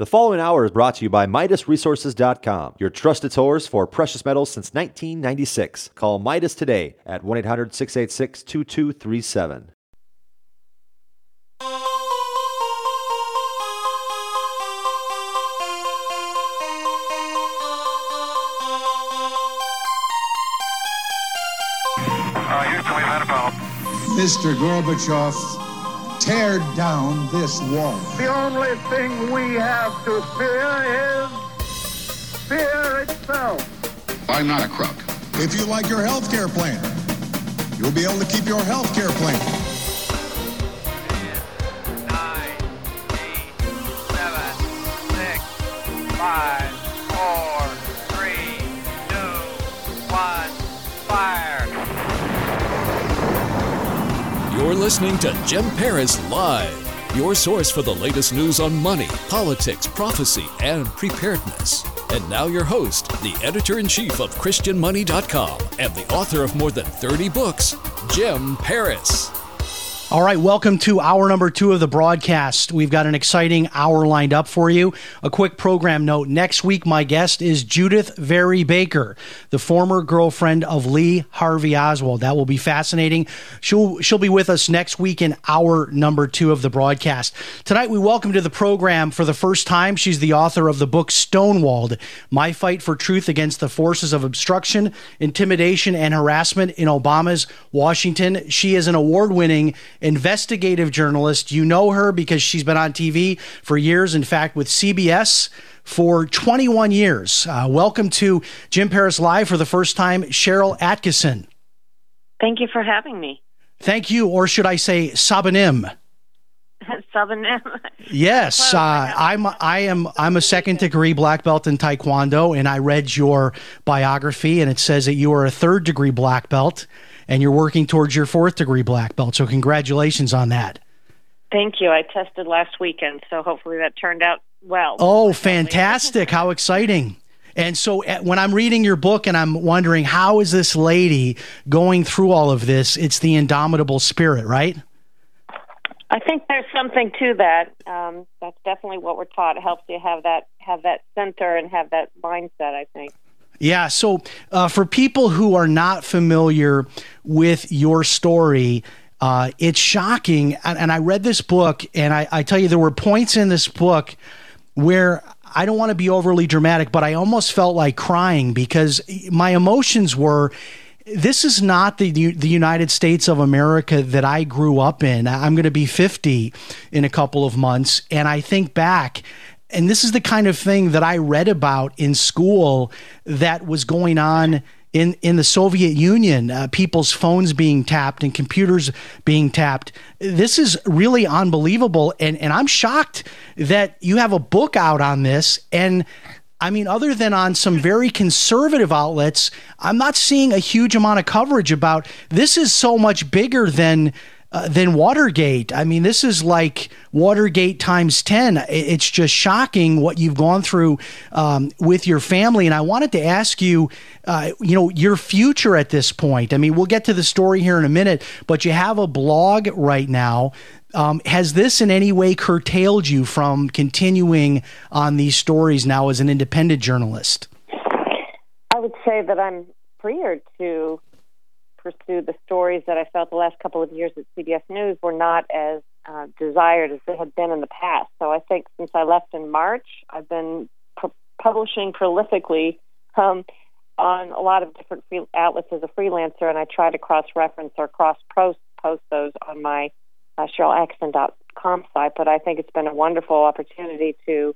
The following hour is brought to you by MidasResources.com, your trusted source for precious metals since 1996. Call Midas today at 1-800-686-2237. Mr. Gorbachev, tear down this wall. The only thing we have to fear is fear itself. I'm not a crook. If you like your health care plan, you'll be able to keep your health care plan. 10, 9, 8, 7, 6, 5, 4, 3, 2, 1, fire. You're listening to Jim Paris Live, your source for the latest news on money, politics, prophecy, and preparedness. And now your host, the editor-in-chief of ChristianMoney.com and the author of more than 30 books, Jim Paris. All right, welcome to hour number 2 of the broadcast. We've got an exciting hour lined up for you. A quick program note. Next week, my guest is Judith Vary Baker, the former girlfriend of Lee Harvey Oswald. That will be fascinating. She'll be with us next week in hour number 2 of the broadcast. Tonight, we welcome to the program for the first time. She's the author of the book Stonewalled, My Fight for Truth Against the Forces of Obstruction, Intimidation, and Harassment in Obama's Washington. She is an award-winning investigative journalist. You know her because she's been on TV for years, in fact, with CBS for 21 years. Welcome to Jim Paris Live for the first time, Sharyl Attkisson. Thank you for having me. Thank you, or should I say Sabanim? Sabanim. Yes, I'm a second-degree black belt in Taekwondo, and I read your biography, and it says that you are a third-degree black belt, and you're working towards your 4th-degree black belt. So congratulations on that. Thank you. I tested last weekend, so hopefully that turned out well. Oh, fantastic. How exciting. And so when I'm reading your book and I'm wondering, how is this lady going through all of this? It's the indomitable spirit, right? I think there's something to that. That's definitely what we're taught. It helps you have that center and have that mindset, I think. Yeah, so for people who are not familiar with your story, it's shocking. And I read this book, and I tell you, there were points in this book where I don't want to be overly dramatic, but I almost felt like crying because my emotions were, this is not the United States of America that I grew up in. I'm going to be 50 in a couple of months, and I think back, and this is the kind of thing that I read about in school that was going on in the Soviet Union, people's phones being tapped and computers being tapped. This is really unbelievable, and I'm shocked that you have a book out on this. And I mean, other than on some very conservative outlets, I'm not seeing a huge amount of coverage about this. Is so much bigger than Watergate. I mean, this is like Watergate times 10. It's just shocking what you've gone through with your family. And I wanted to ask you, your future at this point. I mean, we'll get to the story here in a minute, but you have a blog right now. Has this in any way curtailed you from continuing on these stories now as an independent journalist? I would say that I'm freer to pursue the stories that I felt the last couple of years at CBS News were not as desired as they had been in the past. So I think since I left in March, I've been publishing prolifically on a lot of different outlets as a freelancer, and I try to cross-reference or cross-post those on my SharylAttkisson.com site. But I think it's been a wonderful opportunity to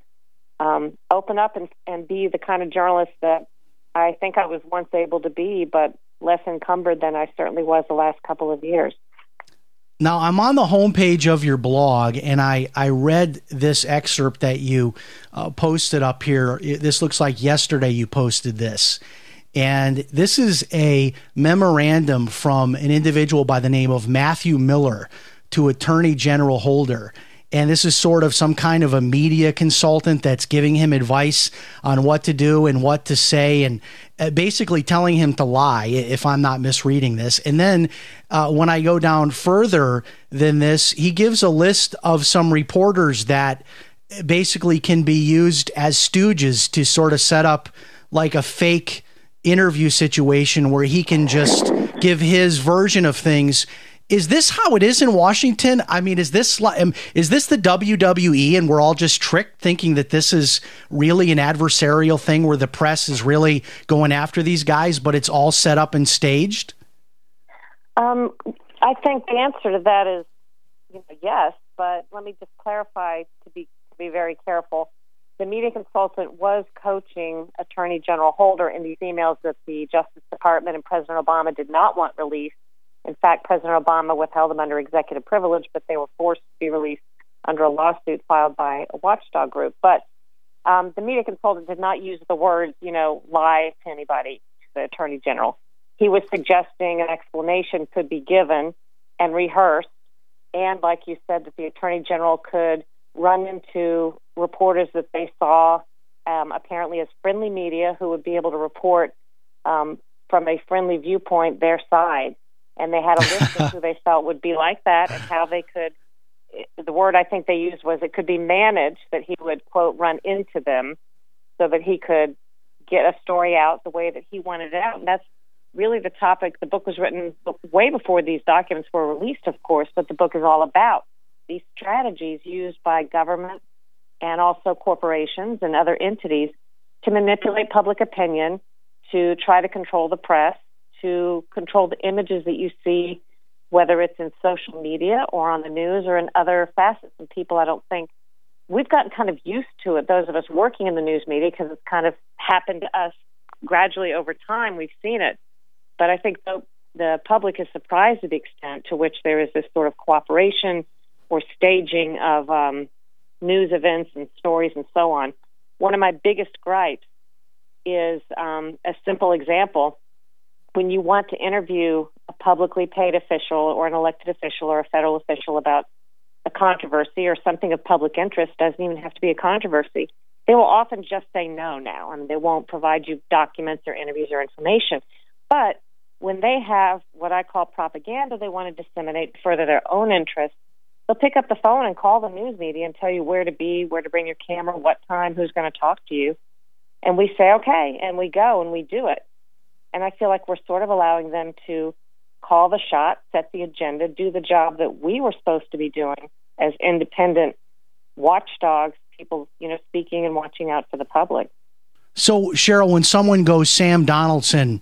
open up and be the kind of journalist that I think I was once able to be, but less encumbered than I certainly was the last couple of years. Now, I'm on the homepage of your blog, and I read this excerpt that you posted up here. This looks like yesterday you posted this. And this is a memorandum from an individual by the name of Matthew Miller to Attorney General Holder. And this is sort of some kind of a media consultant that's giving him advice on what to do and what to say, and basically telling him to lie, if I'm not misreading this. And then when I go down further than this, he gives a list of some reporters that basically can be used as stooges to sort of set up like a fake interview situation where he can just give his version of things. Is this how it is in Washington? I mean, is this the WWE and we're all just tricked thinking that this is really an adversarial thing where the press is really going after these guys, but it's all set up and staged? I think the answer to that is yes, but let me just clarify to be very careful. The media consultant was coaching Attorney General Holder in these emails that the Justice Department and President Obama did not want released. In fact, President Obama withheld them under executive privilege, but they were forced to be released under a lawsuit filed by a watchdog group. But the media consultant did not use the words, lie to anybody, to the Attorney General. He was suggesting an explanation could be given and rehearsed, and like you said, that the Attorney General could run into reporters that they saw apparently as friendly media who would be able to report from a friendly viewpoint their side. And they had a list of who they felt would be like that and how they could, the word I think they used was it could be managed, that he would, quote, run into them so that he could get a story out the way that he wanted it out. And that's really the topic. The book was written way before these documents were released, of course, but the book is all about these strategies used by government and also corporations and other entities to manipulate public opinion, to try to control the press, to control the images that you see, whether it's in social media or on the news or in other facets. And people, I don't think, we've gotten kind of used to it, those of us working in the news media, because it's kind of happened to us gradually over time. We've seen it. But I think the public is surprised at the extent to which there is this sort of cooperation or staging of news events and stories and so on. One of my biggest gripes is a simple example. When you want to interview a publicly paid official or an elected official or a federal official about a controversy or something of public interest, doesn't even have to be a controversy, they will often just say no now. I mean, they won't provide you documents or interviews or information. But when they have what I call propaganda, they want to disseminate further their own interests, they'll pick up the phone and call the news media and tell you where to be, where to bring your camera, what time, who's going to talk to you. And we say, okay, and we go and we do it. And I feel like we're sort of allowing them to call the shot, set the agenda, do the job that we were supposed to be doing as independent watchdogs, people, speaking and watching out for the public. So, Cheryl, when someone goes Sam Donaldson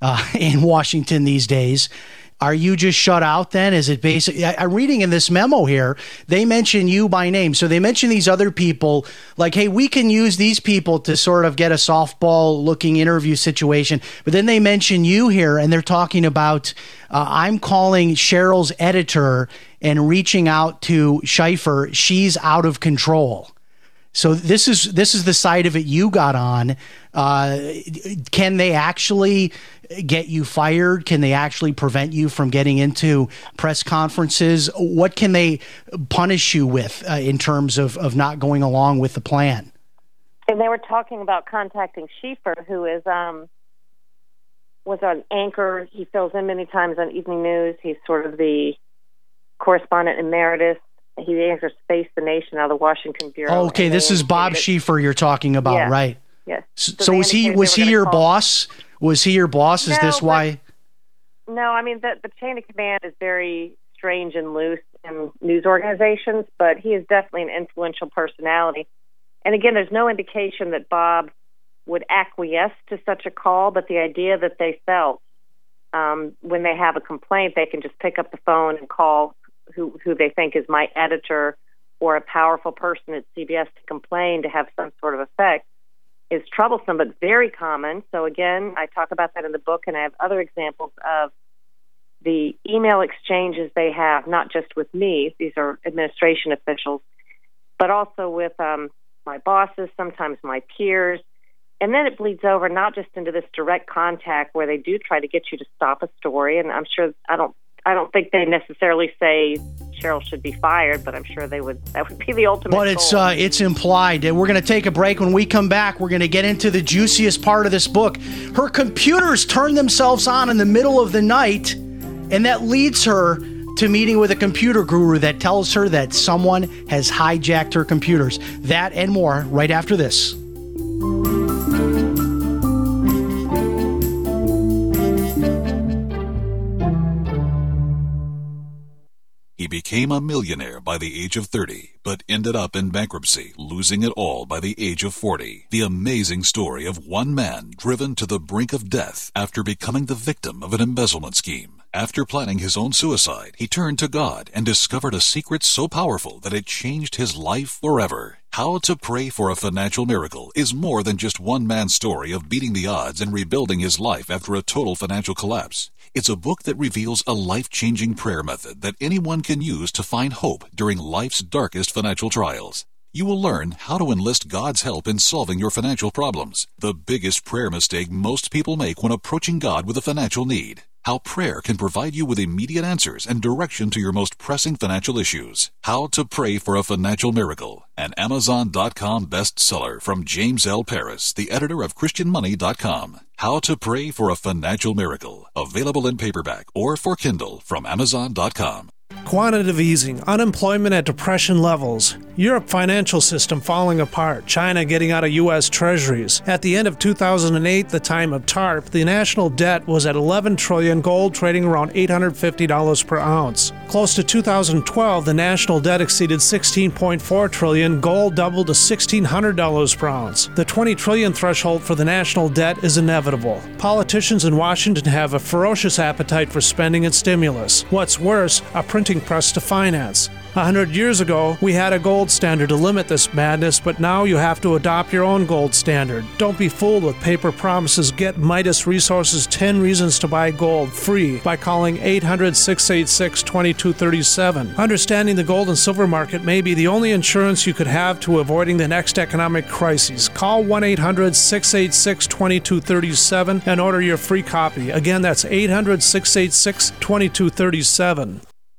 in Washington these days, are you just shut out then? Is it basically, I'm reading in this memo here, they mention you by name. So they mention these other people like, hey, we can use these people to sort of get a softball looking interview situation. But then they mention you here and they're talking about, I'm calling Cheryl's editor and reaching out to Schieffer. She's out of control. So this is the side of it you got on. Can they actually get you fired? Can they actually prevent you from getting into press conferences? What can they punish you with in terms of not going along with the plan? And they were talking about contacting Schieffer, who is was an anchor. He fills in many times on Evening News. He's sort of the correspondent emeritus. He anchors Face the Nation out of the Washington Bureau. Okay, this is Bob Schieffer you're talking about, yes. right? Yes. So was he your boss? Was he your boss? Is this why? No, I mean, the chain of command is very strange and loose in news organizations, but he is definitely an influential personality. And again, there's no indication that Bob would acquiesce to such a call, but the idea that they felt when they have a complaint, they can just pick up the phone and call who they think is my editor or a powerful person at CBS to complain to have some sort of effect is troublesome, but very common. So again, I talk about that in the book, and I have other examples of the email exchanges they have, not just with me, these are administration officials, but also with my bosses, sometimes my peers. And then it bleeds over not just into this direct contact where they do try to get you to stop a story, and I'm sure I don't think they necessarily say Cheryl should be fired, but I'm sure they would. That would be the ultimate goal. But it's implied. We're going to take a break. When we come back, we're going to get into the juiciest part of this book. Her computers turn themselves on in the middle of the night, and that leads her to meeting with a computer guru that tells her that someone has hijacked her computers. That and more right after this. He became a millionaire by the age of 30, but ended up in bankruptcy, losing it all by the age of 40. The amazing story of one man driven to the brink of death after becoming the victim of an embezzlement scheme. After planning his own suicide, he turned to God and discovered a secret so powerful that it changed his life forever. How to Pray for a Financial Miracle is more than just one man's story of beating the odds and rebuilding his life after a total financial collapse. It's a book that reveals a life-changing prayer method that anyone can use to find hope during life's darkest financial trials. You will learn how to enlist God's help in solving your financial problems, the biggest prayer mistake most people make when approaching God with a financial need. How prayer can provide you with immediate answers and direction to your most pressing financial issues. How to Pray for a Financial Miracle, an Amazon.com bestseller from James L. Paris, the editor of ChristianMoney.com. How to Pray for a Financial Miracle, available in paperback or for Kindle from Amazon.com. Quantitative easing, unemployment at depression levels, Europe financial system falling apart, China getting out of U.S. treasuries. At the end of 2008, the time of TARP, the national debt was at $11 trillion, gold trading around $850 per ounce. Close to 2012, the national debt exceeded $16.4 trillion, gold doubled to $1,600 per ounce. The $20 trillion threshold for the national debt is inevitable. Politicians in Washington have a ferocious appetite for spending and stimulus. What's worse, a printing press to finance. 100 years ago, we had a gold standard to limit this madness, but now you have to adopt your own gold standard. Don't be fooled with paper promises. Get Midas Resources 10 Reasons to Buy Gold free by calling 800-686-2237. Understanding the gold and silver market may be the only insurance you could have to avoiding the next economic crisis. Call 1-800-686-2237 and order your free copy. Again, that's 800-686-2237.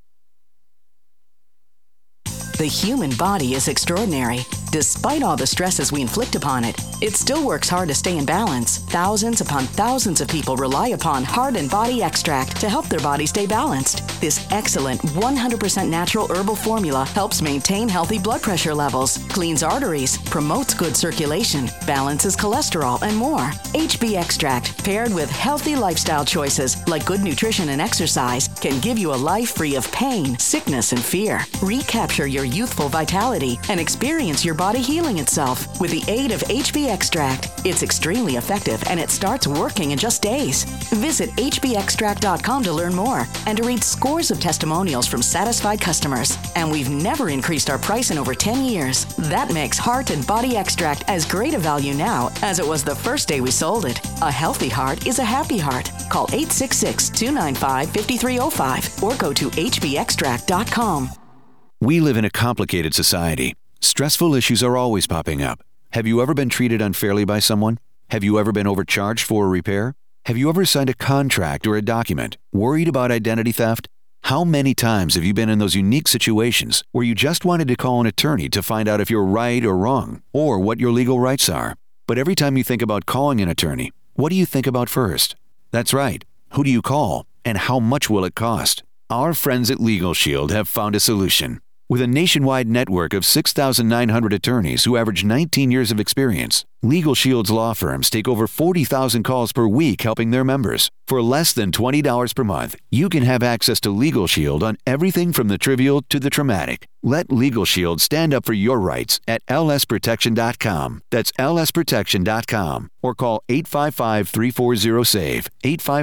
The human body is extraordinary. Despite all the stresses we inflict upon it, it still works hard to stay in balance. Thousands upon thousands of people rely upon Heart and Body Extract to help their body stay balanced. This excellent 100% natural herbal formula helps maintain healthy blood pressure levels, cleans arteries, promotes good circulation, balances cholesterol, and more. HB Extract, paired with healthy lifestyle choices like good nutrition and exercise, can give you a life free of pain, sickness, and fear. Recapture your youthful vitality and experience your body healing itself with the aid of HB Extract. It's extremely effective and it starts working in just days. Visit hbextract.com to learn more and to read scores of testimonials from satisfied customers. And we've never increased our price in over 10 years. That makes Heart and Body Extract as great a value now as it was the first day we sold it. A healthy heart is a happy heart. Call 866-295-5305 or go to hbextract.com. We live in a complicated society. Stressful issues are always popping up. Have you ever been treated unfairly by someone? Have you ever been overcharged for a repair? Have you ever signed a contract or a document? Worried about identity theft? How many times have you been in those unique situations where you just wanted to call an attorney to find out if you're right or wrong, or what your legal rights are? But every time you think about calling an attorney, what do you think about first? That's right. Who do you call, and how much will it cost? Our friends at Legal Shield have found a solution. With a nationwide network of 6,900 attorneys who average 19 years of experience, Legal Shield's law firms take over 40,000 calls per week helping their members. For less than $20 per month, you can have access to Legal Shield on everything from the trivial to the traumatic. Let Legal Shield stand up for your rights at lsprotection.com. That's lsprotection.com. Or call 855-340-SAVE,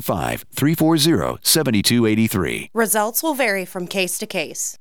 855-340-7283. Results will vary from case to case.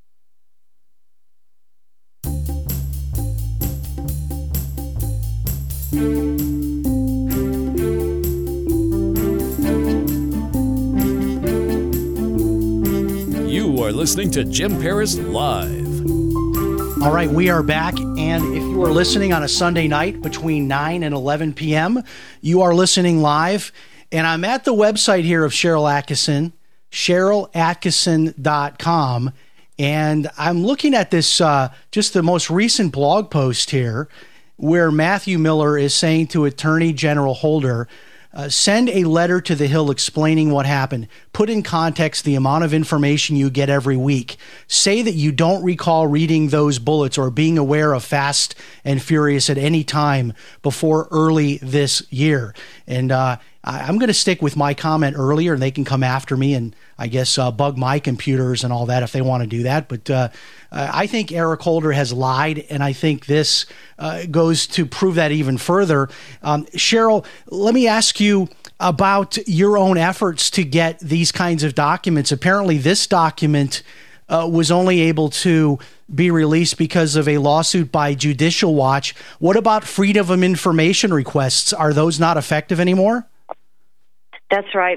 You are listening to Jim Paris Live. All right, we are back, and if you are listening on a Sunday night between 9 and 11 p.m., you are listening live, and I'm at the website here of Sharyl Attkisson, SharylAttkisson.com, and I'm looking at this, just the most recent blog post here, where Matthew Miller is saying to Attorney General Holder, Send a letter to the Hill explaining what happened. Put in context the amount of information you get every week. Say that you don't recall reading those bullets or being aware of Fast and Furious at any time before early this year. And I'm going to stick with my comment earlier, and they can come after me and I guess bug my computers and all that if they want to do that. But I think Eric Holder has lied, and I think this goes to prove that even further. Cheryl, let me ask you about your own efforts to get these kinds of documents. Apparently, this document was only able to be released because of a lawsuit by Judicial Watch. What about freedom of information requests? Are those not effective anymore? That's right.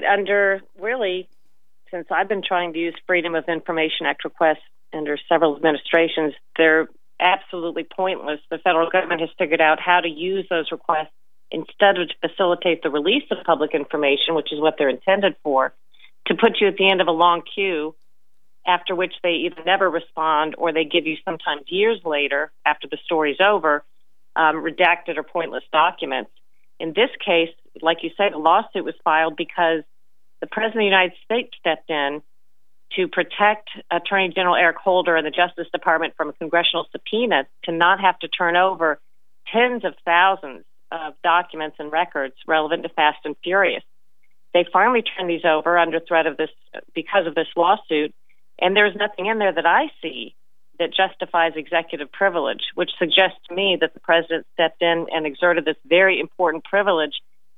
Since I've been trying to use Freedom of Information Act requests under several administrations, they're absolutely pointless. The federal government has figured out how to use those requests instead of to facilitate the release of public information, which is what they're intended for, to put you at the end of a long queue, after which they either never respond or they give you sometimes years later, after the story's over, redacted or pointless documents. In this case, like you said, a lawsuit was filed because the President of the United States stepped in to protect Attorney General Eric Holder and the Justice Department from a congressional subpoena to not have to turn over tens of thousands of documents and records relevant to Fast and Furious. They finally turned these over under threat of this because of this lawsuit, and there's nothing in there that I see that justifies executive privilege, which suggests to me that the president stepped in and exerted this very important privilege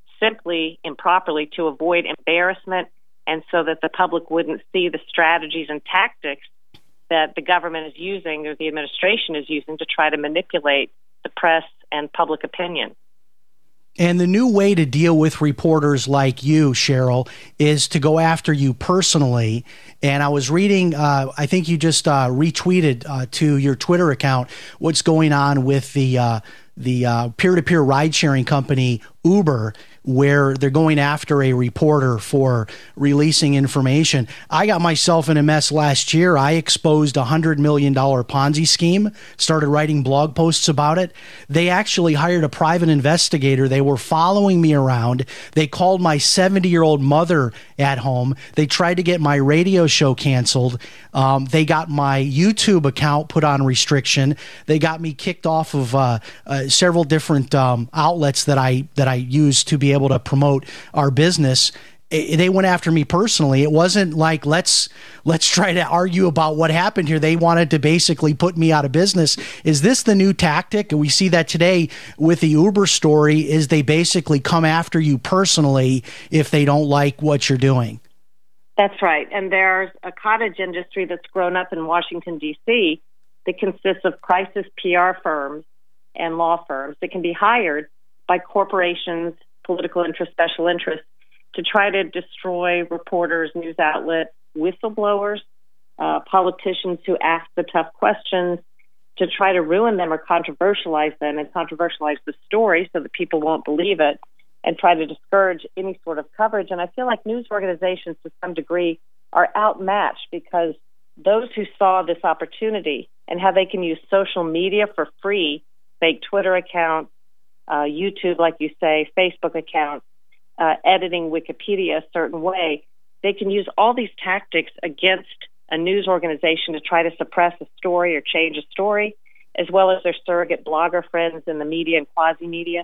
simply improperly to avoid embarrassment and so that the public wouldn't see the strategies and tactics that the government is using or the administration is using to try to manipulate the press and public opinion. And the new way to deal with reporters like you, Cheryl, is to go after you personally. And I was reading, I think you just retweeted to your Twitter account what's going on with the peer-to-peer ride-sharing company Uber, where they're going after a reporter for releasing information. I got myself in a mess last year. I exposed a $100 million Ponzi scheme, started writing blog posts about it. They actually hired a private investigator. They were following me around. They called my 70-year-old mother at home. They tried to get my radio show canceled. They got my YouTube account put on restriction. They got me kicked off of several different outlets that I use to be able to promote our business. They went after me personally. It wasn't like let's try to argue about what happened here. They wanted to basically put me out of business. Is this the new tactic? And we see that today with the Uber story, is they basically come after you personally if they don't like what you're doing. That's right. And there's a cottage industry that's grown up in Washington, D.C. that consists of crisis PR firms and law firms that can be hired by corporations, political interests, special interests, to try to destroy reporters, news outlets, whistleblowers, politicians who ask the tough questions, to try to ruin them or controversialize them and controversialize the story so that people won't believe it, and try to discourage any sort of coverage. And I feel like news organizations to some degree are outmatched because those who saw this opportunity and how they can use social media for free, fake Twitter accounts, YouTube, like you say, Facebook accounts, editing Wikipedia a certain way, they can use all these tactics against a news organization to try to suppress a story or change a story, as well as their surrogate blogger friends in the media and quasi-media.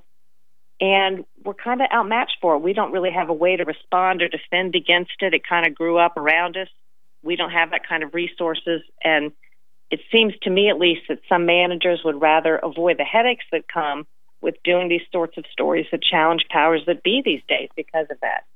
And we're kind of outmatched for it. We don't really have a way to respond or defend against it. It kind of grew up around us. We don't have that kind of resources. And it seems to me, at least, that some managers would rather avoid the headaches that come with doing these sorts of stories that challenge powers that be these days because of that.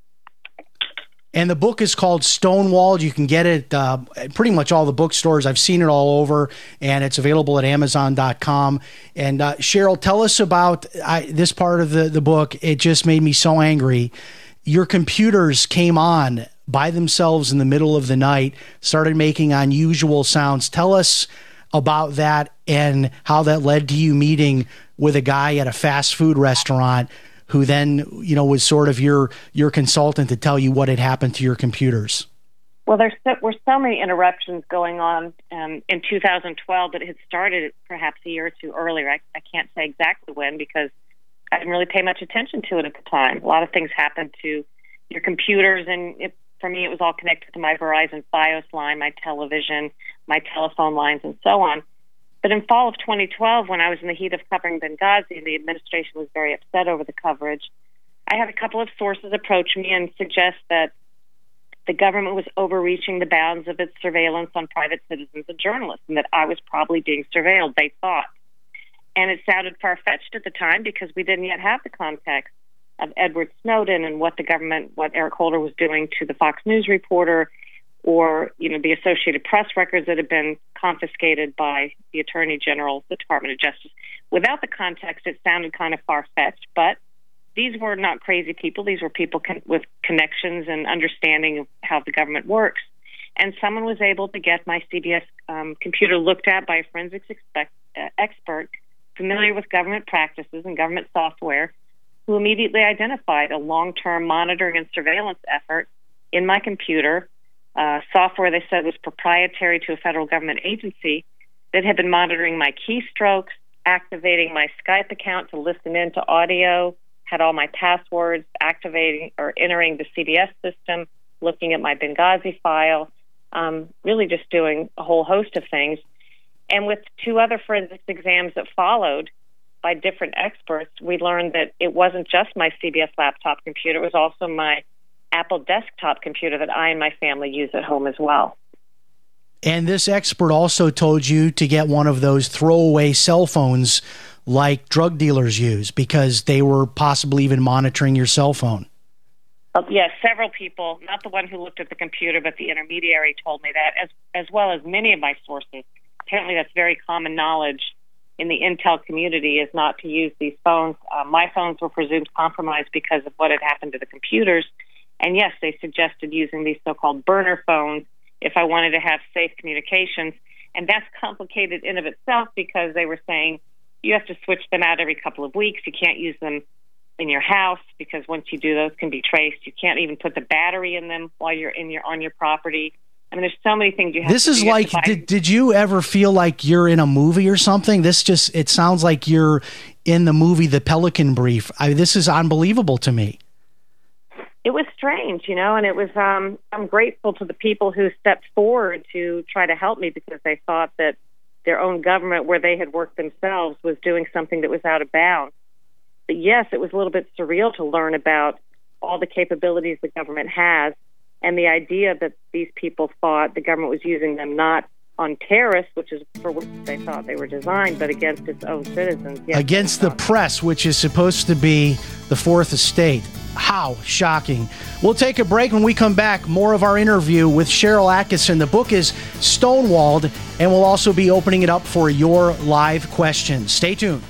And the book is called Stonewalled. You can get it at pretty much all the bookstores. I've seen it all over, and it's available at Amazon.com. And Cheryl, tell us about this part of the book. It just made me so angry. Your computers came on by themselves in the middle of the night, started making unusual sounds. Tell us about that and how that led to you meeting with a guy at a fast food restaurant who then, was sort of your consultant to tell you what had happened to your computers. Well, there were so many interruptions going on in 2012 that it had started perhaps a year or two earlier. I can't say exactly when because I didn't really pay much attention to it at the time. A lot of things happened to your computers, and for me, it was all connected to my Verizon Fios line, my television, my telephone lines, and so on. But in fall of 2012, when I was in the heat of covering Benghazi and the administration was very upset over the coverage, I had a couple of sources approach me and suggest that the government was overreaching the bounds of its surveillance on private citizens and journalists, and that I was probably being surveilled, they thought. And it sounded far-fetched at the time because we didn't yet have the context of Edward Snowden and what Eric Holder was doing to the Fox News reporter, or the Associated Press records that had been confiscated by the Attorney General, the Department of Justice. Without the context, it sounded kind of far-fetched, but these were not crazy people. These were people with connections and understanding of how the government works. And someone was able to get my CBS computer looked at by a forensics expert familiar with government practices and government software, who immediately identified a long-term monitoring and surveillance effort in my computer, software they said was proprietary to a federal government agency that had been monitoring my keystrokes, activating my Skype account to listen in to audio, had all my passwords, activating or entering the CBS system, looking at my Benghazi file, really just doing a whole host of things. And with two other forensics exams that followed by different experts, we learned that it wasn't just my CBS laptop computer, it was also my Apple desktop computer that I and my family use at home as well. And this expert also told you to get one of those throwaway cell phones like drug dealers use because they were possibly even monitoring your cell phone. Yes, several people, not the one who looked at the computer, but the intermediary told me that, as well as many of my sources. Apparently that's very common knowledge in the intel community, is not to use these phones. My phones were presumed compromised because of what had happened to the computers. And yes, they suggested using these so-called burner phones if I wanted to have safe communications. And that's complicated in of itself because they were saying you have to switch them out every couple of weeks. You can't use them in your house because once you do, those can be traced. You can't even put the battery in them while you're on your property. I mean, there's so many things you have to do. This is like, did you ever feel like you're in a movie or something? It sounds like you're in the movie The Pelican Brief. This is unbelievable to me. It was strange, and it was, I'm grateful to the people who stepped forward to try to help me because they thought that their own government, where they had worked themselves, was doing something that was out of bounds. But yes, it was a little bit surreal to learn about all the capabilities the government has, and the idea that these people thought the government was using them not on terrorists, which is for which they thought they were designed, but against its own citizens. Yes, against the press, which is supposed to be the fourth estate. How shocking. We'll take a break. When we come back, more of our interview with Sharyl Attkisson. The book is Stonewalled, and we'll also be opening it up for your live questions. Stay tuned.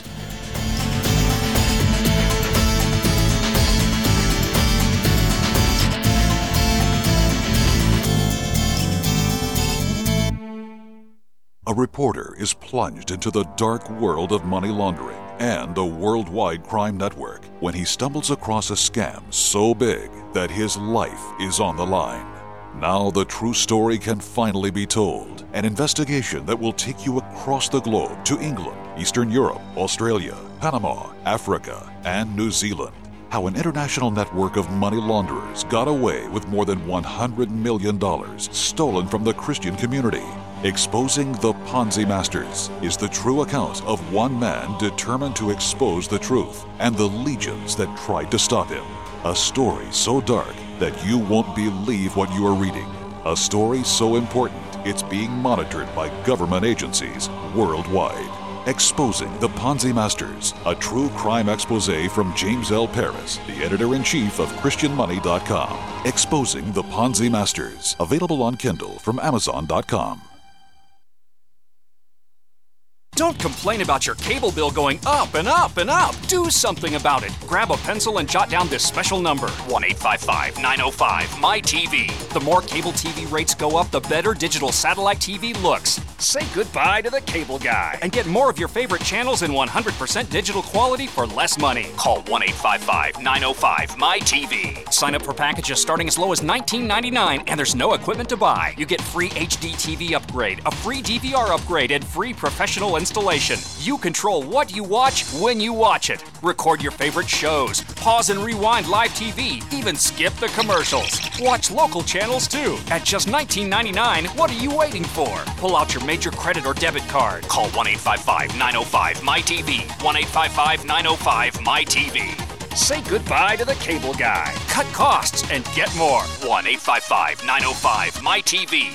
A reporter is plunged into the dark world of money laundering and a worldwide crime network when he stumbles across a scam so big that his life is on the line. Now the true story can finally be told. An investigation that will take you across the globe to England, Eastern Europe, Australia, Panama, Africa, and New Zealand. How an international network of money launderers got away with more than $100 million stolen from the Christian community. Exposing the Ponzi Masters is the true account of one man determined to expose the truth and the legions that tried to stop him. A story so dark that you won't believe what you are reading. A story so important it's being monitored by government agencies worldwide. Exposing the Ponzi Masters, a true crime expose from James L. Paris, the editor-in-chief of ChristianMoney.com. Exposing the Ponzi Masters, available on Kindle from Amazon.com. Don't complain about your cable bill going up and up and up. Do something about it. Grab a pencil and jot down this special number, 1-855-905-MY-TV. The more cable TV rates go up, the better digital satellite TV looks. Say goodbye to the cable guy and get more of your favorite channels in 100% digital quality for less money. Call 1-855-905-MyTV. Sign up for packages starting as low as $19.99, and there's no equipment to buy. You get free HD TV upgrade, a free DVR upgrade, and free professional installation. You control what you watch when you watch it. Record your favorite shows, pause and rewind live TV, even skip the commercials. Watch local channels too. At just $19.99, what are you waiting for? Pull out your major credit or debit card. Call 1-855-905-MyTV. 1-855-905-MyTV. Say goodbye to the cable guy. Cut costs and get more. 1-855-905-MyTV.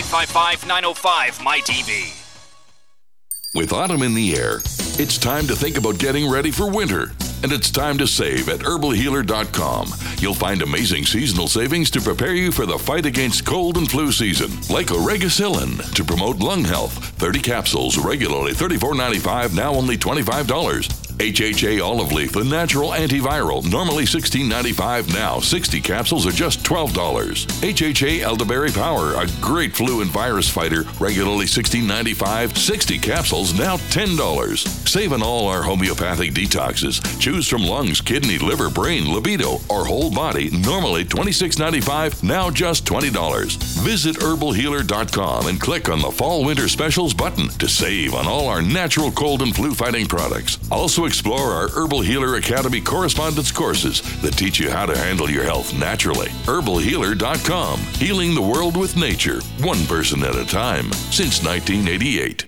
1-855-905-MyTV. With autumn in the air, it's time to think about getting ready for winter. And it's time to save at herbalhealer.com. You'll find amazing seasonal savings to prepare you for the fight against cold and flu season. Like Oregacillin to promote lung health. 30 capsules, regularly $34.95, now only $25. HHA Olive Leaf, the natural antiviral, normally $16.95, now 60 capsules are just $12. HHA Elderberry Power, a great flu and virus fighter, regularly $16.95, 60 capsules, now $10. Save on all our homeopathic detoxes. Choose from lungs, kidney, liver, brain, libido, or whole body, normally $26.95, now just $20. Visit herbalhealer.com and click on the Fall Winter Specials button to save on all our natural cold and flu fighting products. Also explore our Herbal Healer Academy correspondence courses that teach you how to handle your health naturally. herbalhealer.com, healing the world with nature, one person at a time, since 1988.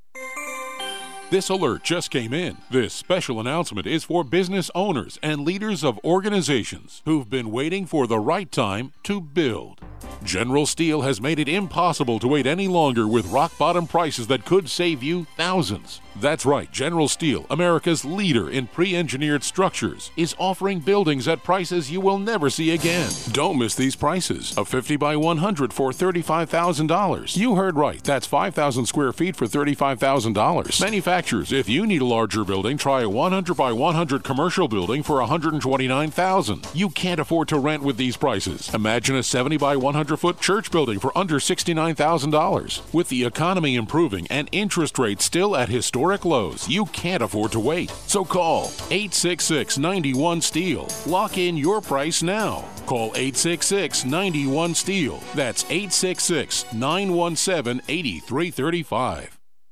This alert just came in. This special announcement is for business owners and leaders of organizations who've been waiting for the right time to build. General Steel has made it impossible to wait any longer with rock-bottom prices that could save you thousands. That's right, General Steel, America's leader in pre-engineered structures, is offering buildings at prices you will never see again. Don't miss these prices. A 50 by 100 for $35,000. You heard right, that's 5,000 square feet for $35,000. Manufacturers, if you need a larger building, try a 100 by 100 commercial building for $129,000. You can't afford to rent with these prices. Imagine a 70 by 100-foot church building for under $69,000. With the economy improving and interest rates still at historic lows, you can't afford to wait. So call 866-91-STEEL. Lock in your price now. Call 866-91-STEEL. That's 866-917-8335.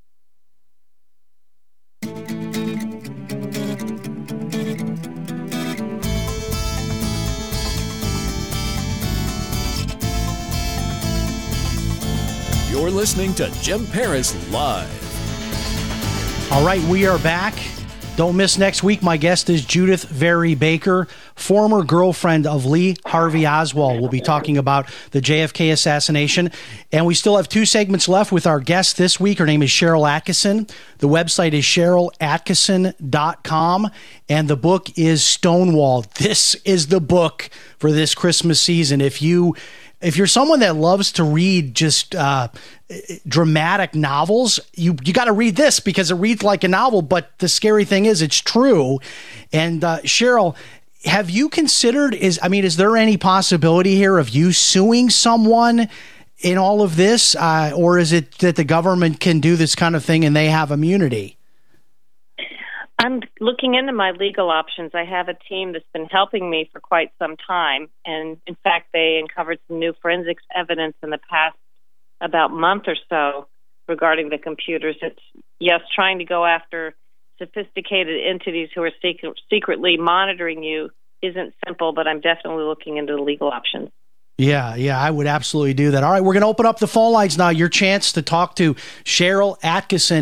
You're listening to Jim Paris Live. All right, we are back. Don't miss next week. My guest is Judith Vary Baker, former girlfriend of Lee Harvey Oswald. We'll be talking about the JFK assassination. And we still have 2 segments left with our guest this week. Her name is Sharyl Attkisson. The website is SharylAttkisson.com. And the book is Stonewall. This is the book for this Christmas season. If you're someone that loves to read just dramatic novels, you got to read this because it reads like a novel. But the scary thing is it's true. And Sharyl, have you considered, is there any possibility here of you suing someone in all of this? Or is it that the government can do this kind of thing and they have immunity? I'm looking into my legal options. I have a team that's been helping me for quite some time. And in fact, they uncovered some new forensics evidence in the past about month or so regarding the computers. It's, yes, trying to go after sophisticated entities who are secretly monitoring you isn't simple, but I'm definitely looking into the legal options. Yeah, I would absolutely do that. All right, we're going to open up the phone lines now. Your chance to talk to Sharyl Attkisson,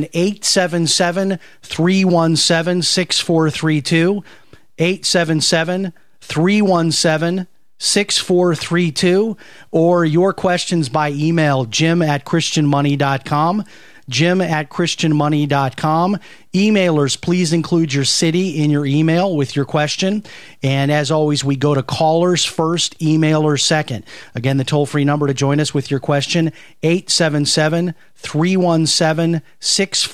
877-317-6432, 877-317-6432, or your questions by email, jim@christianmoney.com. jim@christianmoney.com. Emailers, please include your city in your email with your question. And as always, we go to callers first, emailers second. Again, the toll-free number to join us with your question,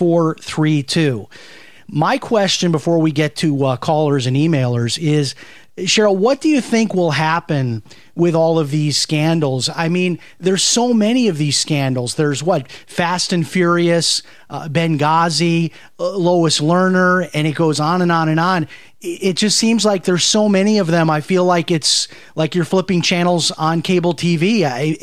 877-317-6432. My question before we get to callers and emailers is, Cheryl, what do you think will happen with all of these scandals? I mean, there's so many of these scandals. There's Fast and Furious, Benghazi, Lois Lerner, and it goes on and on and on. It just seems like there's so many of them. I feel like it's like you're flipping channels on cable TV.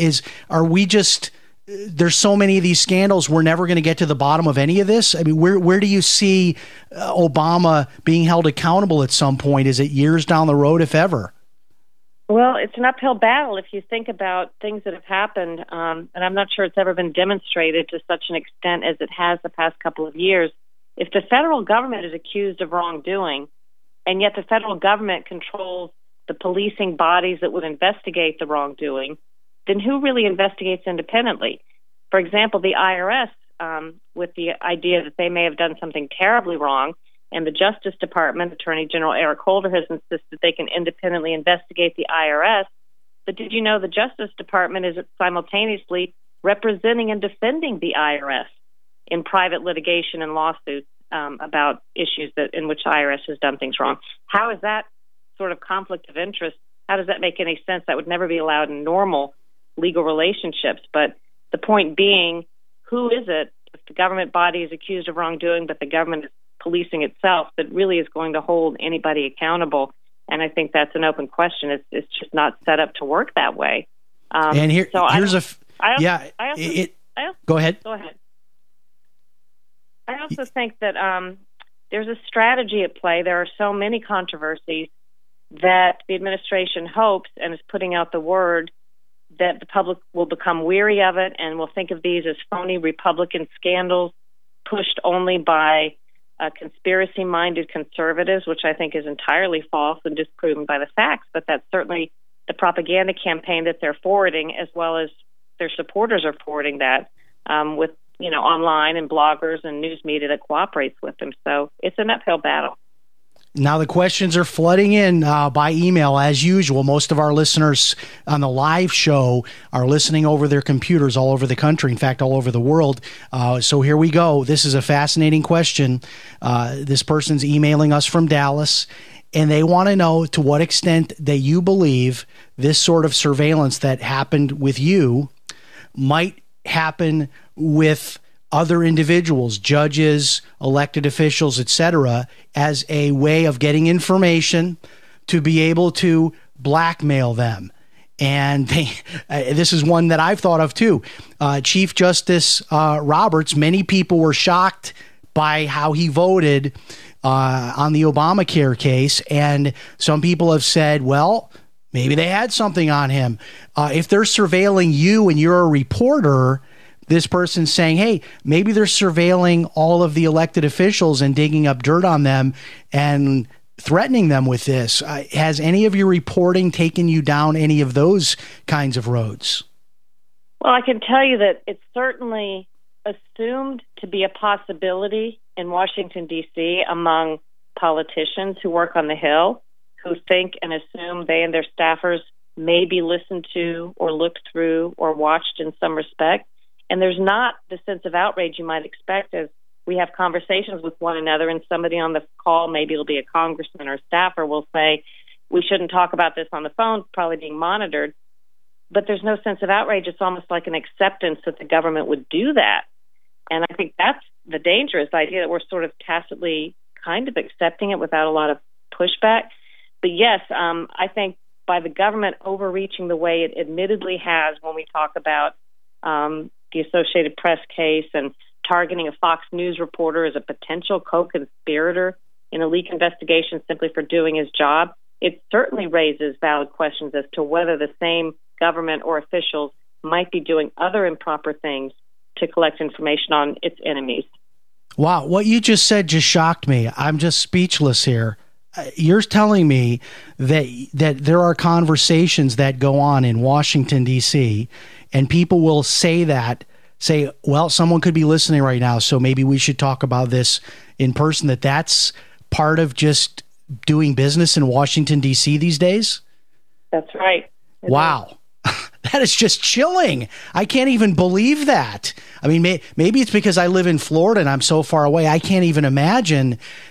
There's so many of these scandals, we're never going to get to the bottom of any of this? I mean, where do you see Obama being held accountable at some point? Is it years down the road, if ever? Well, it's an uphill battle if you think about things that have happened, and I'm not sure it's ever been demonstrated to such an extent as it has the past couple of years. If the federal government is accused of wrongdoing, and yet the federal government controls the policing bodies that would investigate the wrongdoing, then who really investigates independently? For example, the IRS, with the idea that they may have done something terribly wrong, and the Justice Department, Attorney General Eric Holder has insisted they can independently investigate the IRS. But did you know the Justice Department is simultaneously representing and defending the IRS in private litigation and lawsuits about issues in which IRS has done things wrong? How is that sort of conflict of interest? How does that make any sense? That would never be allowed in normal legal relationships. But the point being, who is it, if the government body is accused of wrongdoing, but the government is policing itself, that really is going to hold anybody accountable? And I think that's an open question. It's just not set up to work that way. And go ahead. Go ahead. I also think that there's a strategy at play. There are so many controversies that the administration hopes and is putting out the word that the public will become weary of it and will think of these as phony Republican scandals pushed only by conspiracy-minded conservatives, which I think is entirely false and disproven by the facts. But that's certainly the propaganda campaign that they're forwarding, as well as their supporters are forwarding that with online and bloggers and news media that cooperates with them. So it's an uphill battle. Now the questions are flooding in by email as usual. Most of our listeners on the live show are listening over their computers all over the country, in fact, all over the world. So here we go. This is a fascinating question. This person's emailing us from Dallas, and they want to know to what extent that you believe this sort of surveillance that happened with you might happen with other individuals, judges, elected officials, etc., as a way of getting information to be able to blackmail them. And this is one that I've thought of too. Chief Justice Roberts, many people were shocked by how he voted on the Obamacare case. And some people have said, well, maybe they had something on him. If they're surveilling you and you're a reporter, this person's saying, hey, maybe they're surveilling all of the elected officials and digging up dirt on them and threatening them with this. Has any of your reporting taken you down any of those kinds of roads? Well, I can tell you that it's certainly assumed to be a possibility in Washington, D.C. among politicians who work on the Hill, who think and assume they and their staffers may be listened to or looked through or watched in some respect. And there's not the sense of outrage you might expect as we have conversations with one another, and somebody on the call, maybe it'll be a congressman or a staffer, will say, we shouldn't talk about this on the phone, probably being monitored. But there's no sense of outrage. It's almost like an acceptance that the government would do that. And I think that's the dangerous idea, that we're sort of tacitly kind of accepting it without a lot of pushback. But yes, I think by the government overreaching the way it admittedly has when we talk about the Associated Press case and targeting a Fox News reporter as a potential co-conspirator in a leak investigation simply for doing his job, it certainly raises valid questions as to whether the same government or officials might be doing other improper things to collect information on its enemies. Wow, what you just said just shocked me. I'm just speechless here. You're telling me that there are conversations that go on in Washington, D.C., and people will say, well, someone could be listening right now, so maybe we should talk about this in person, that's part of just doing business in Washington, D.C. these days? That's right. Wow. That is just chilling. I can't even believe that. I mean, maybe it's because I live in Florida and I'm so far away. I can't even imagine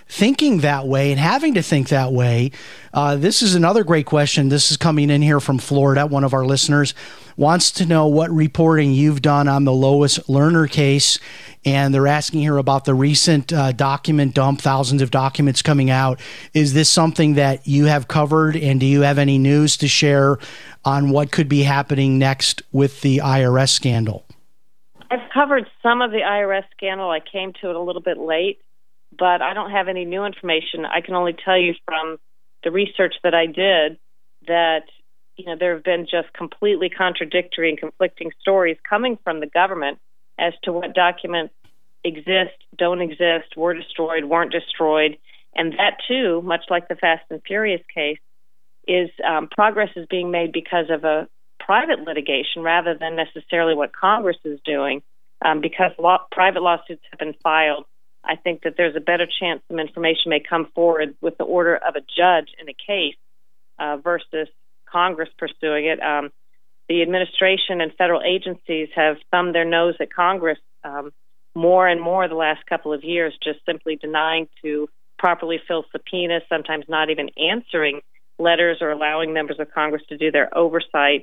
thinking that way and having to think that way. This is another great question. This is coming in here from Florida. One of our listeners wants to know what reporting you've done on the Lois Lerner case. And they're asking here about the recent document dump, thousands of documents coming out. Is this something that you have covered, and do you have any news to share on what could be happening next with the IRS scandal? I've covered some of the IRS scandal. I came to it a little bit late, but I don't have any new information. I can only tell you from the research that I did that, there have been just completely contradictory and conflicting stories coming from the government as to what documents exist, don't exist, were destroyed, weren't destroyed. And that, too, much like the Fast and Furious case, is progress is being made because of a private litigation rather than necessarily what Congress is doing. Because private lawsuits have been filed, I think that there's a better chance some information may come forward with the order of a judge in a case versus Congress pursuing it. The administration and federal agencies have thumbed their nose at Congress more and more the last couple of years, just simply denying to properly fill subpoenas, sometimes not even answering letters or allowing members of Congress to do their oversight,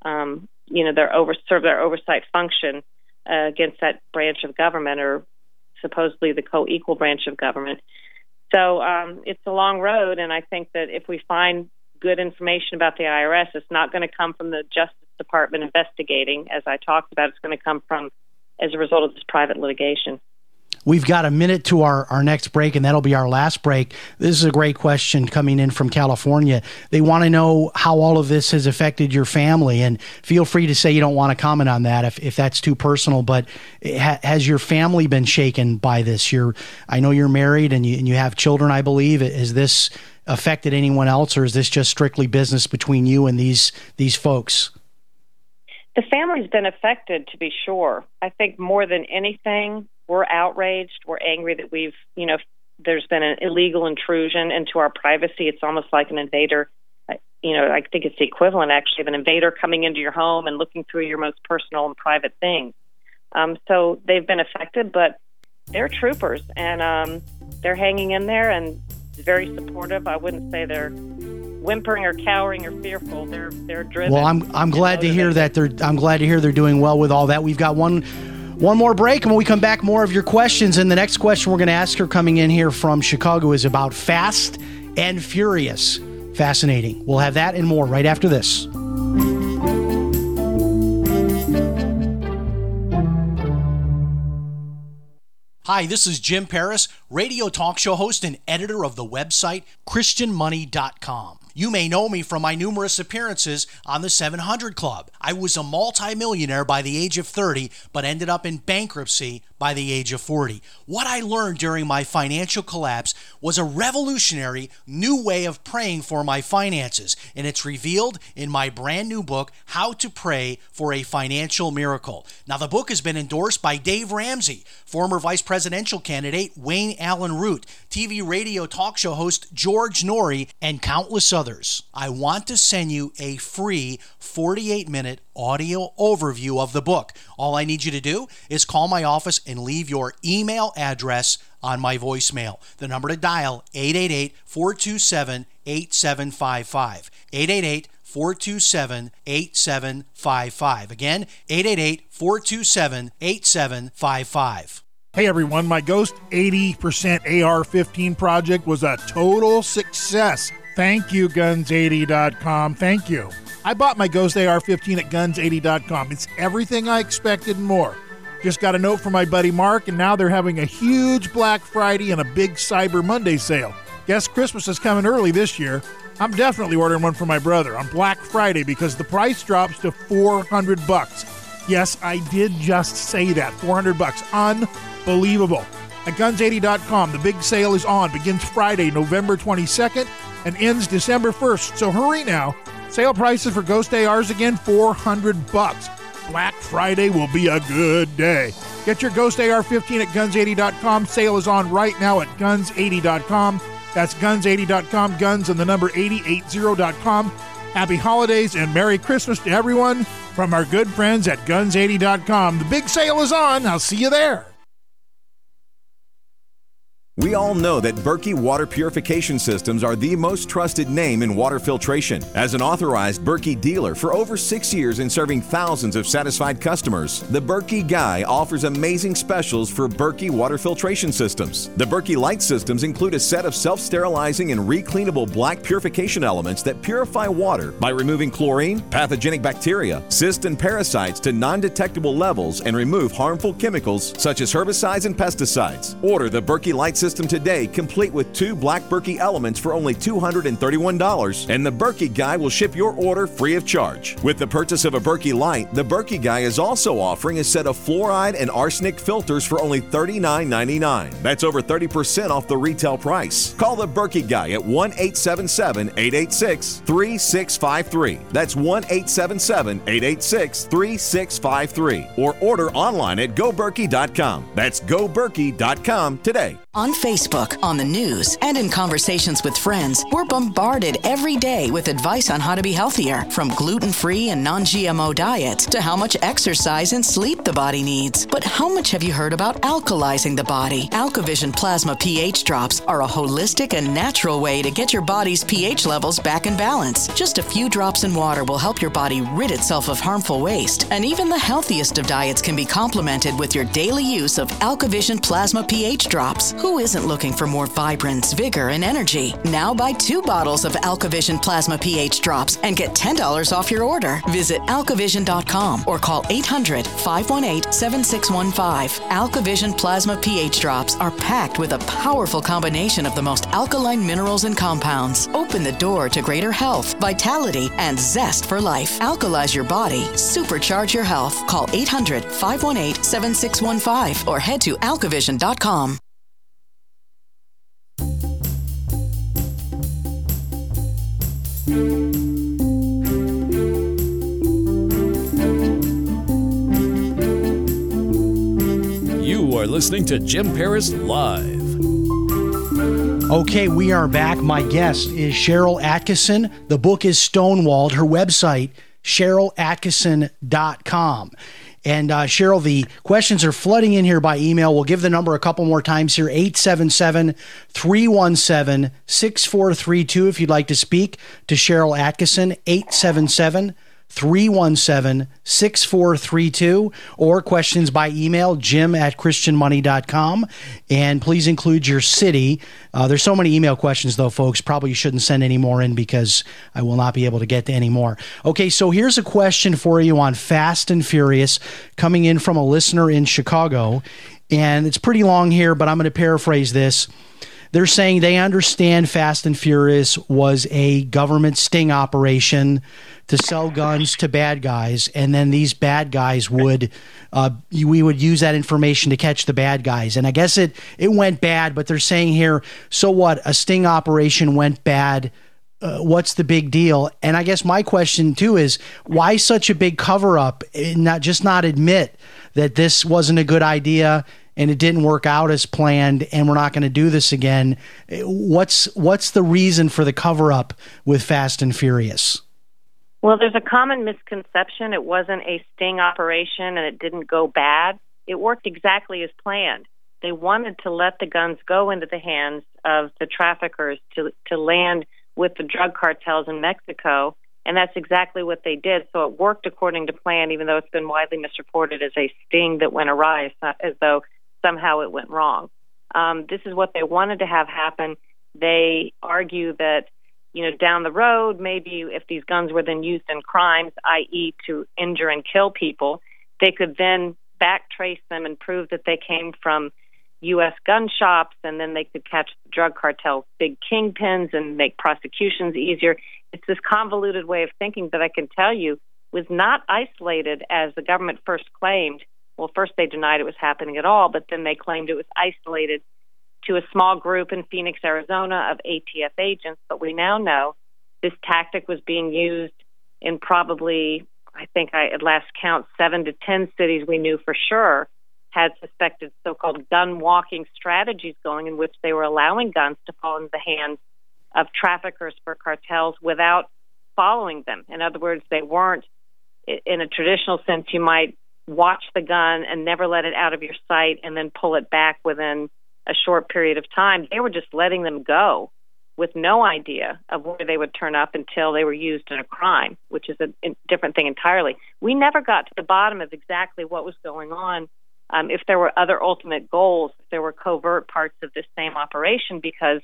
serve their oversight function against that branch of government, or supposedly the co-equal branch of government. So it's a long road, and I think that if we find good information about the IRS, it's not going to come from the Justice Department investigating, as I talked about. It's going to come from as a result of this private litigation. We've got a minute to our next break, and that'll be our last break. This is a great question coming in from California. They want to know how all of this has affected your family, and feel free to say you don't want to comment on that if that's too personal, but has your family been shaken by this? I know you're married and you have children, I believe. Has this affected anyone else, or is this just strictly business between you and these folks? The family's been affected, to be sure. I think more than anything, we're outraged. We're angry that there's been an illegal intrusion into our privacy. It's almost like an invader. I think it's the equivalent, actually, of an invader coming into your home and looking through your most personal and private things. So they've been affected, but they're troopers, and they're hanging in there and very supportive. I wouldn't say they're whimpering or cowering or fearful. They're driven. Well, I'm glad to hear that they're doing well with all that. We've got one more break, and when we come back, more of your questions. And the next question we're going to ask her coming in here from Chicago is about Fast and Furious. Fascinating. We'll have that and more right after this. Hi, this is Jim Paris, radio talk show host and editor of the website ChristianMoney.com. You may know me from my numerous appearances on the 700 Club. I was a multimillionaire by the age of 30, but ended up in bankruptcy by the age of 40. What I learned during my financial collapse was a revolutionary new way of praying for my finances, and it's revealed in my brand new book, How to Pray for a Financial Miracle. Now, the book has been endorsed by Dave Ramsey, former vice presidential candidate Wayne Allen Root, TV radio talk show host George Norrie, and countless others. I want to send you a free 48-minute audio overview of the book. All I need you to do is call my office and leave your email address on my voicemail. The number to dial, 888-427-8755. 888-427-8755. Again, 888-427-8755. Hey everyone, my Ghost 80% AR-15 project was a total success. Thank you, Guns80.com. Thank you. I bought my Ghost AR-15 at Guns80.com. It's everything I expected and more. Just got a note from my buddy Mark, and now they're having a huge Black Friday and a big Cyber Monday sale. Guess Christmas is coming early this year. I'm definitely ordering one for my brother on Black Friday because the price drops to $400. Yes, I did just say that. $400. Unbelievable. At Guns80.com, the big sale is on. Begins Friday, November 22nd, and ends December 1st. So hurry now. Sale prices for Ghost ARs again, $400. Black Friday will be a good day. Get your Ghost AR-15 at Guns80.com. Sale is on right now at Guns80.com. That's Guns80.com, guns and the number 880.com. Happy holidays and Merry Christmas to everyone from our good friends at Guns80.com. The big sale is on. I'll see you there. We all know that Berkey Water Purification Systems are the most trusted name in water filtration. As an authorized Berkey dealer for over 6 years and serving thousands of satisfied customers, the Berkey Guy offers amazing specials for Berkey water filtration systems. The Berkey Light systems include a set of self-sterilizing and recleanable black purification elements that purify water by removing chlorine, pathogenic bacteria, cysts, and parasites to non-detectable levels and remove harmful chemicals such as herbicides and pesticides. Order the Berkey Light system today, complete with 2 black Berkey elements for only $231, and the Berkey Guy will ship your order free of charge. With the purchase of a Berkey Light, the Berkey Guy is also offering a set of fluoride and arsenic filters for only $39.99. That's over 30% off the retail price. Call the Berkey Guy at 1-877-886-3653. That's 1-877-886-3653. Or order online at GoBerkey.com. That's GoBerkey.com today. On Facebook, on the news, and in conversations with friends, we're bombarded every day with advice on how to be healthier, from gluten-free and non-GMO diets to how much exercise and sleep the body needs. But how much have you heard about alkalizing the body? AlkaVision Plasma pH drops are a holistic and natural way to get your body's pH levels back in balance. Just a few drops in water will help your body rid itself of harmful waste, and even the healthiest of diets can be complemented with your daily use of AlkaVision Plasma pH drops. Who isn't looking for more vibrance, vigor, and energy? Now buy 2 bottles of AlkaVision Plasma pH drops and get $10 off your order. Visit alkavision.com or call 800-518-7615. AlkaVision Plasma pH drops are packed with a powerful combination of the most alkaline minerals and compounds. Open the door to greater health, vitality, and zest for life. Alkalize your body. Supercharge your health. Call 800-518-7615 or head to alkavision.com. You are listening to Jim Paris Live. Okay, we are back. My guest is Sharyl Attkisson. The book is Stonewalled. Her website, SharylAttkisson.com. And Sharyl, the questions are flooding in here by email. We'll give the number a couple more times here, 877-317-6432 if you'd like to speak to Sharyl Attkisson, 877-317-6432, or questions by email, jim@christianmoney.com. And please include your city. There's so many email questions, though, folks. Probably you shouldn't send any more in because I will not be able to get to any more. Okay, so here's a question for you on Fast and Furious coming in from a listener in Chicago. And it's pretty long here, but I'm going to paraphrase this. They're saying they understand Fast and Furious was a government sting operation to sell guns to bad guys, and then these bad guys would, we would use that information to catch the bad guys. And I guess it went bad, but they're saying here, so what? A sting operation went bad. What's the big deal? And I guess my question too is, why such a big cover-up? Not admit that this wasn't a good idea and it didn't work out as planned, and we're not going to do this again. What's the reason for the cover-up with Fast and Furious? Well, there's a common misconception. It wasn't a sting operation and it didn't go bad. It worked exactly as planned. They wanted to let the guns go into the hands of the traffickers to land with the drug cartels in Mexico, and that's exactly what they did. So it worked according to plan, even though it's been widely misreported as a sting that went awry, as though somehow it went wrong. This is what they wanted to have happen. They argue that, down the road, maybe if these guns were then used in crimes, i.e. to injure and kill people, they could then backtrace them and prove that they came from U.S. gun shops, and then they could catch the drug cartel big kingpins and make prosecutions easier. It's this convoluted way of thinking that I can tell you was not isolated as the government first claimed. Well, first they denied it was happening at all, but then they claimed it was isolated to a small group in Phoenix, Arizona of ATF agents. But we now know this tactic was being used in probably, I think at last count, 7 to 10 cities we knew for sure had suspected so-called gun-walking strategies going, in which they were allowing guns to fall into the hands of traffickers for cartels without following them. In other words, they weren't, in a traditional sense, you might watch the gun and never let it out of your sight and then pull it back within a short period of time. They were just letting them go with no idea of where they would turn up until they were used in a crime, which is a different thing entirely. We never got to the bottom of exactly what was going on, if there were other ultimate goals, if there were covert parts of this same operation, because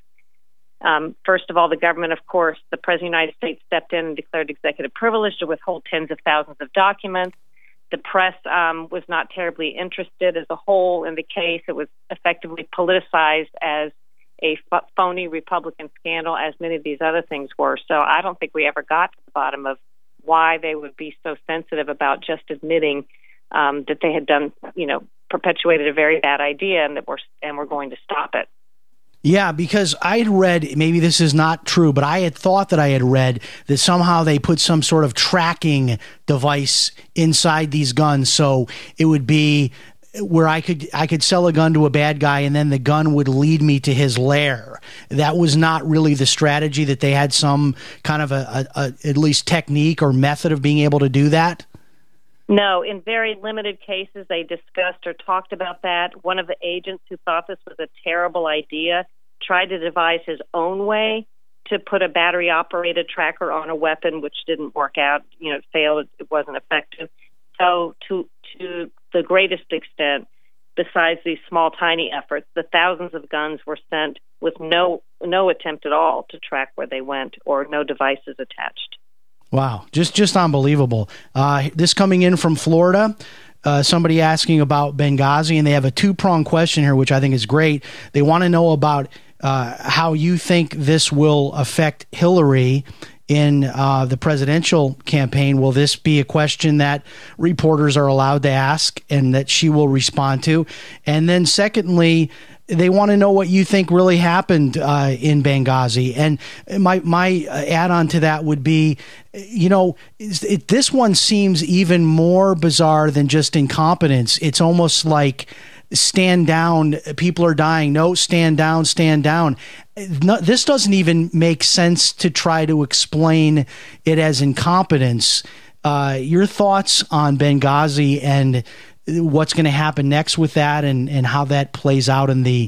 first of all, the government, of course, the President of the United States stepped in and declared executive privilege to withhold tens of thousands of documents. The press was not terribly interested as a whole in the case. It was effectively politicized as a phony Republican scandal, as many of these other things were. So I don't think we ever got to the bottom of why they would be so sensitive about just admitting that they had done, perpetuated a very bad idea and that we're going to stop it. Yeah, because I had read, maybe this is not true, but I had thought that I had read that somehow they put some sort of tracking device inside these guns, so it would be where I could sell a gun to a bad guy and then the gun would lead me to his lair. That was not really the strategy, that they had some kind of a at least technique or method of being able to do that? No, in very limited cases they discussed or talked about that. One of the agents who thought this was a terrible idea tried to devise his own way to put a battery-operated tracker on a weapon, which didn't work out. It failed. It wasn't effective. So to the greatest extent, besides these small, tiny efforts, the thousands of guns were sent with no attempt at all to track where they went or no devices attached. Wow, just unbelievable. This coming in from Florida, somebody asking about Benghazi, and they have a two-pronged question here, which I think is great. They want to know about how you think this will affect Hillary in the presidential campaign. Will this be a question that reporters are allowed to ask and that she will respond to? And then secondly, they want to know what you think really happened in Benghazi. And my add-on to that would be, this one seems even more bizarre than just incompetence. It's almost like stand down, people are dying. No, stand down, stand down. No, this doesn't even make sense to try to explain it as incompetence. Your thoughts on Benghazi and what's going to happen next with that and how that plays out in the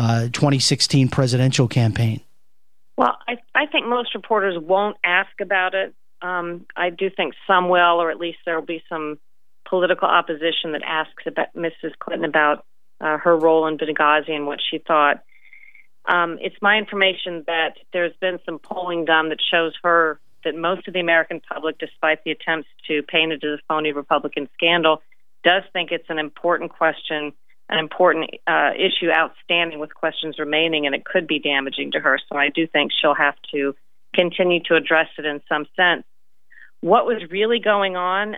2016 presidential campaign? Well, I think most reporters won't ask about it. I do think some will, or at least there will be some political opposition that asks about Mrs. Clinton about her role in Benghazi and what she thought. It's my information that there's been some polling done that shows that most of the American public, despite the attempts to paint it as a phony Republican scandal, does think it's an important question, an important issue outstanding with questions remaining, and it could be damaging to her. So I do think she'll have to continue to address it in some sense. What was really going on?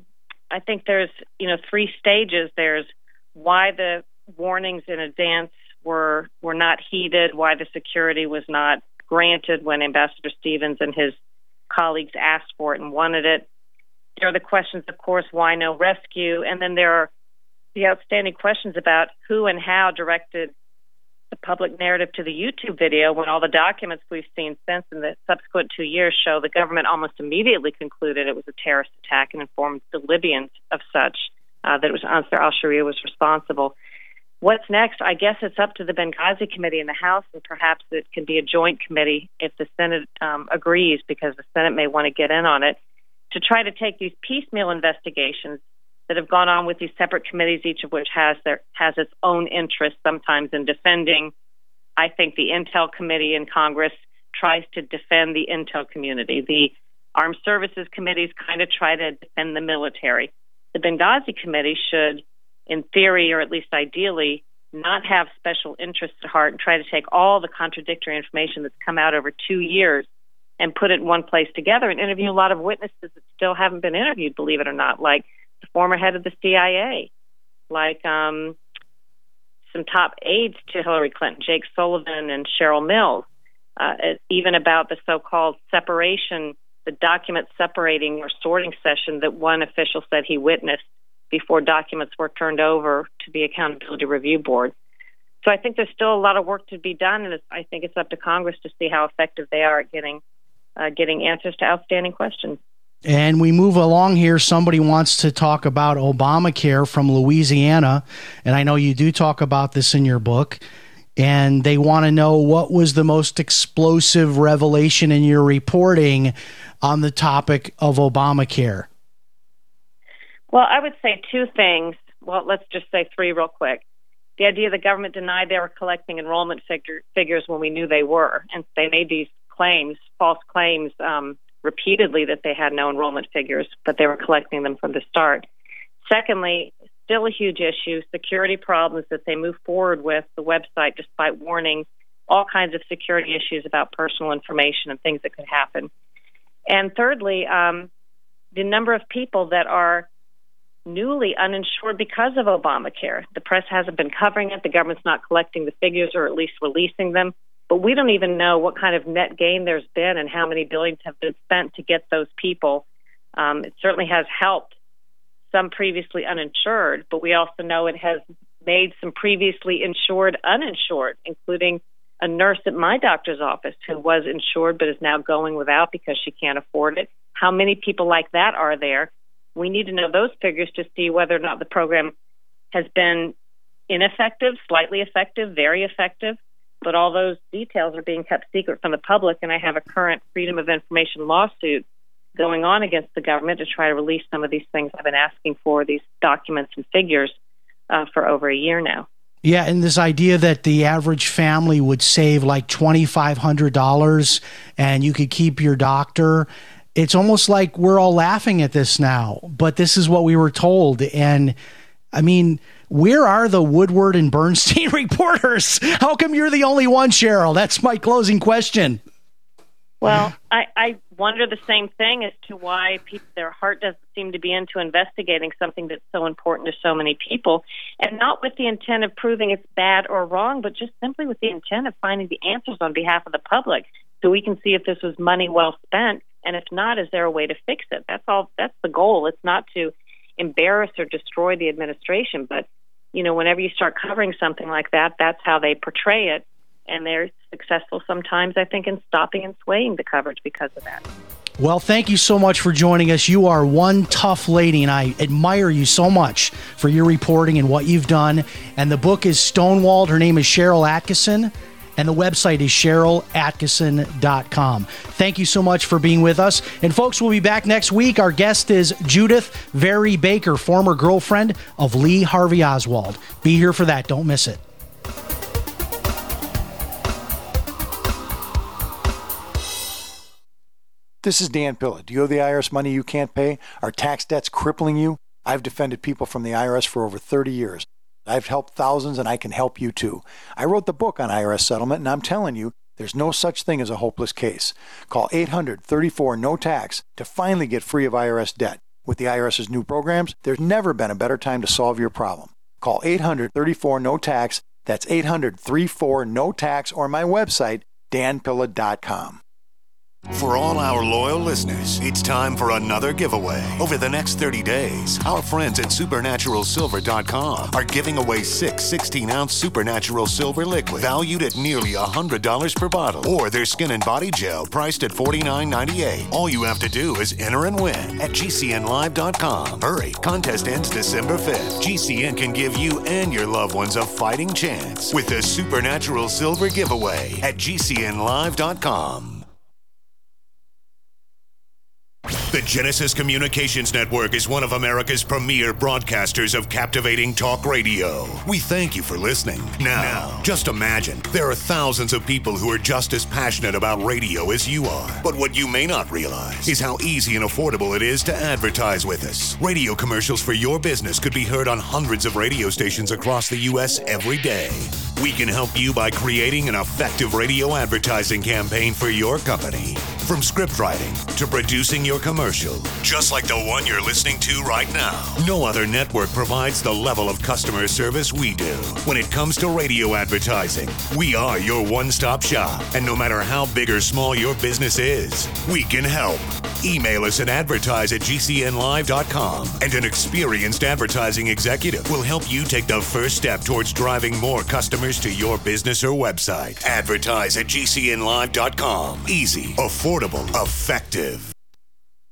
I think there's, three stages. There's why the warnings in advance were not heeded, why the security was not granted when Ambassador Stevens and his colleagues asked for it and wanted it. There are the questions, of course, why no rescue? And then there are the outstanding questions about who and how directed the public narrative to the YouTube video when all the documents we've seen since in the subsequent 2 years show the government almost immediately concluded it was a terrorist attack and informed the Libyans of such, that it was Ansar al-Sharia was responsible. What's next? I guess it's up to the Benghazi Committee in the House, and perhaps it can be a joint committee if the Senate agrees, because the Senate may want to get in on it, to try to take these piecemeal investigations that have gone on with these separate committees, each of which has its own interest, sometimes in defending. I think the Intel Committee in Congress tries to defend the Intel community. The Armed Services Committees kind of try to defend the military. The Benghazi Committee should, in theory, or at least ideally, not have special interests at heart and try to take all the contradictory information that's come out over 2 years and put it in one place together and interview a lot of witnesses that still haven't been interviewed, believe it or not, like the former head of the CIA, like some top aides to Hillary Clinton, Jake Sullivan and Cheryl Mills, even about the so-called separation, the document separating or sorting session that one official said he witnessed before documents were turned over to the Accountability Review Board. So I think there's still a lot of work to be done, and I think it's up to Congress to see how effective they are at getting answers to outstanding questions. And we move along here. Somebody wants to talk about Obamacare from Louisiana, and I know you do talk about this in your book. and they want to know what was the most explosive revelation in your reporting on the topic of Obamacare. Well, I would say two things. Well, let's just say three real quick. The idea the government denied they were collecting enrollment figures when we knew they were, and they made these claims, false claims, repeatedly that they had no enrollment figures, but they were collecting them from the start. Secondly, still a huge issue, security problems that they move forward with the website despite warning all kinds of security issues about personal information and things that could happen. And thirdly, the number of people that are newly uninsured because of Obamacare. The press hasn't been covering it. The government's not collecting the figures or at least releasing them. But we don't even know what kind of net gain there's been and how many billions have been spent to get those people. It certainly has helped some previously uninsured, but we also know it has made some previously insured uninsured, including a nurse at my doctor's office who was insured but is now going without because she can't afford it. How many people like that are there? We need to know those figures to see whether or not the program has been ineffective, slightly effective, very effective. But all those details are being kept secret from the public, and I have a current Freedom of Information lawsuit going on against the government to try to release some of these things I've been asking for, these documents and figures, for over a year now. Yeah, and this idea that the average family would save like $2,500 and you could keep your doctor, it's almost like we're all laughing at this now, but this is what we were told. And I mean, where are the Woodward and Bernstein reporters? How come you're the only one, Cheryl? That's my closing question. Well, I wonder the same thing as to why their heart doesn't seem to be into investigating something that's so important to so many people, and not with the intent of proving it's bad or wrong, but just simply with the intent of finding the answers on behalf of the public so we can see if this was money well spent, and if not, is there a way to fix it? That's all. That's the goal. It's not to embarrass or destroy the administration, but, you know, whenever you start covering something like that, that's how they portray it. And they're successful sometimes, I think, in stopping and swaying the coverage because of that. Well, thank you so much for joining us. You are one tough lady, and I admire you so much for your reporting and what you've done. And the book is Stonewalled. Her name is Sharyl Attkisson, and the website is SharylAttkisson.com. Thank you so much for being with us. And folks, we'll be back next week. Our guest is Judith Very Baker, former girlfriend of Lee Harvey Oswald. Be here for that. Don't miss it. This is Dan Pilla. Do you owe the IRS money you can't pay? Are tax debts crippling you? I've defended people from the IRS for over 30 years. I've helped thousands, and I can help you too. I wrote the book on IRS settlement, and I'm telling you, there's no such thing as a hopeless case. Call 800-34-NO-TAX to finally get free of IRS debt. With the IRS's new programs, there's never been a better time to solve your problem. Call 800-34-NO-TAX. That's 800-34-NO-TAX, or my website, danpilla.com. For all our loyal listeners, it's time for another giveaway. Over the next 30 days, our friends at SupernaturalSilver.com are giving away 6 16-ounce Supernatural Silver liquid valued at nearly $100 per bottle, or their Skin and Body Gel priced at $49.98. All you have to do is enter and win at GCNlive.com. Hurry, contest ends December 5th. GCN can give you and your loved ones a fighting chance with the Supernatural Silver giveaway at GCNlive.com. The Genesis Communications Network is one of America's premier broadcasters of captivating talk radio. We thank you for listening. Now, just imagine, there are thousands of people who are just as passionate about radio as you are. But what you may not realize is how easy and affordable it is to advertise with us. Radio commercials for your business could be heard on hundreds of radio stations across the U.S. every day. We can help you by creating an effective radio advertising campaign for your company. From script writing to producing your commercial, just like the one you're listening to right now. No other network provides the level of customer service we do. When it comes to radio advertising, we are your one-stop shop. And no matter how big or small your business is, we can help. Email us at advertise@GCNlive.com, and an experienced advertising executive will help you take the first step towards driving more customers to your business or website. Advertise@GCNlive.com. Easy, affordable, effective.